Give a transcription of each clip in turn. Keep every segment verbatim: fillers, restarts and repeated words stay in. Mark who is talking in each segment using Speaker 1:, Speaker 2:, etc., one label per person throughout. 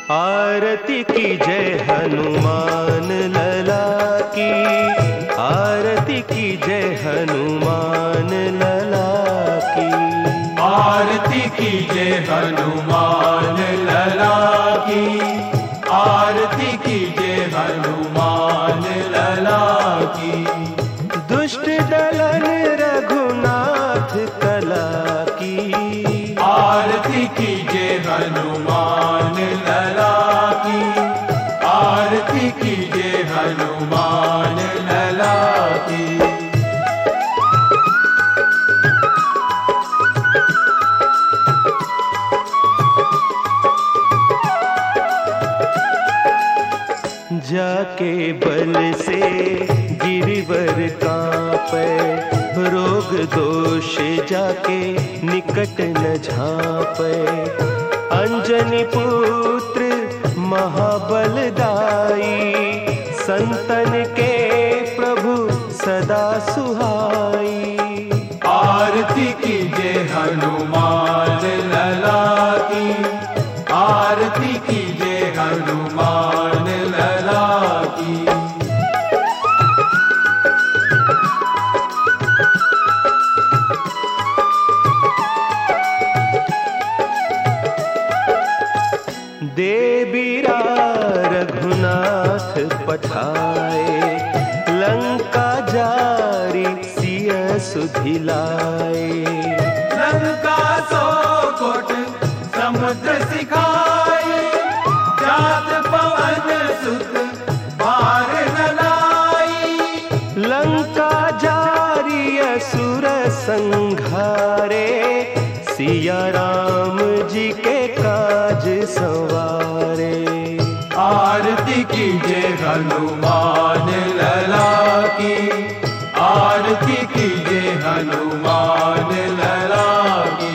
Speaker 1: आरती की जय हनुमान लला की, आरती की जय हनुमान लला की,
Speaker 2: आरती की जय हनुमान लला की, आरती की जय हनुमान लला की।
Speaker 1: दुष्ट दलन रघुनाथ कला की,
Speaker 2: आरती की जय हनुमान लला की, आरती की जय हनुमान लला की।
Speaker 1: जाके बल से गिरिवर कांपे, रोग दोष जाके निकट न झांपे। अंजनी पुत्र महाबलदाई, संतन के प्रभु सदा सुहाई।
Speaker 2: आरती की जय हनुमान लला की, आरती की जय हनुमान लला की।
Speaker 1: देबीरा रघुनाथ पठाए, लंका जारी सिय सुधिलाए।
Speaker 2: लंका सौ कोट समुद्र सिखाए, जात पवन सुत पार न लाई।
Speaker 1: लंका जारी असुर संघारे, सिया राम जी के काज संवारे।
Speaker 2: आरती की जय हनुमान लला की, आरती की जय हनुमान लला की।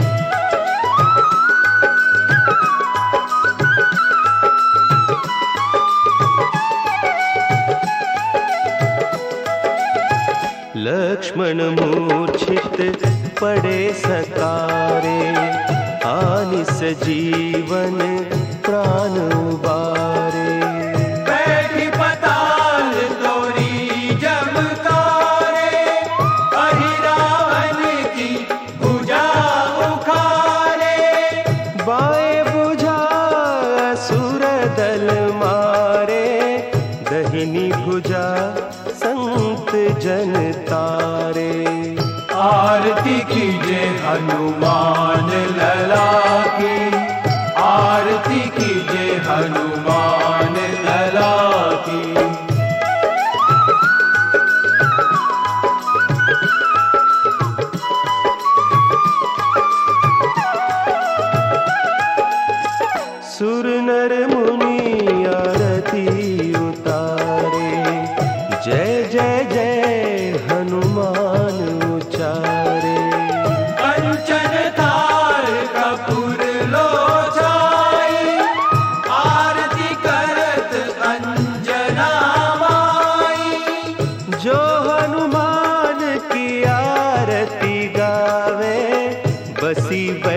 Speaker 1: लक्ष्मण मूर्छित पड़े सकारे, आनिस जीवन प्राण उबारे।
Speaker 2: बैठी पताल तोरी जमकारे, अहि रावण की भुजा उखारे।
Speaker 1: बाएं भुजा असुर दल मारे, दहिनी भुजा संत जन तारे।
Speaker 2: आरती की जय हनुमान लला की, आरती की जय हनुमान लला की।
Speaker 1: सुर नर मुनि आरती उतारे, जय जय जय हनुमान उचारे।
Speaker 2: कंचन थार कपूर लोचाई, आरती करत अंजना माई।
Speaker 1: जो हनुमान की आरती गावे, बसी